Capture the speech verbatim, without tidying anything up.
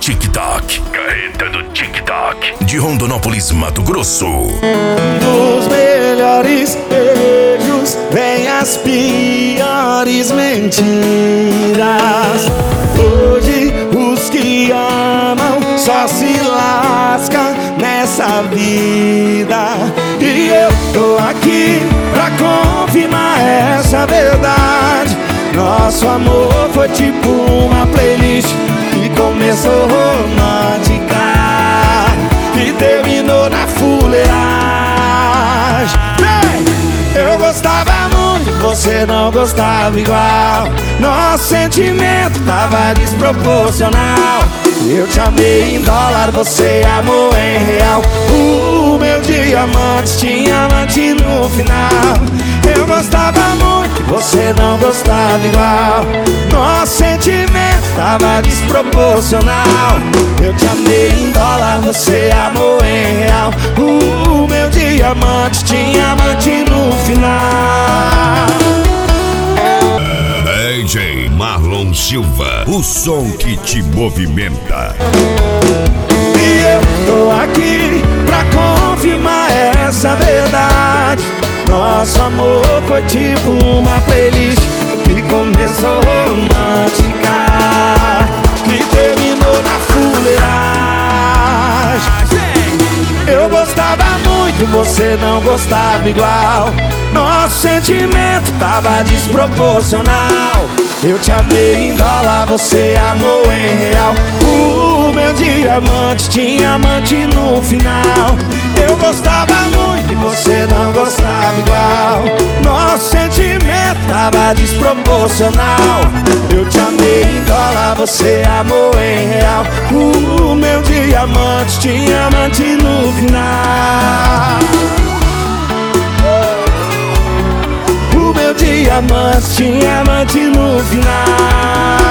Tic-Tac. Carreta do Tic-Tac. De Rondonópolis, Mato Grosso. Dos melhores beijos vem as piores mentiras. Hoje os que amam só se lascam nessa vida. E eu tô aqui pra confirmar essa verdade. Nosso amor foi tipo uma playlist que começou romântica e terminou na fuleiragem. Eu gostava muito, você não gostava igual. Nosso sentimento tava desproporcional. Eu te amei em dólar, você amou em real. O meu diamante tinha amante no final. Eu gostava muito, você não gostava igual. Nosso sentimento tava desproporcional. Eu te amei em dólar, você amou em real. O meu diamante tinha amante no final. D J Marlon Silva, o som que te movimenta. E eu tô aqui pra confirmar essa verdade. Nosso amor foi tipo uma playlist que começou romântica e terminou na fuleiragem. Eu gostava muito, você não gostava igual. Nosso sentimento tava desproporcional. Eu te amei em dólar, você amou em real. O meu diamante tinha amante no final. Eu gostava muito e você não gostava igual. Nosso sentimento tava desproporcional. Eu te amei em dólar, você amou em real. O meu diamante tinha amante no final. O meu diamante tinha amante no final.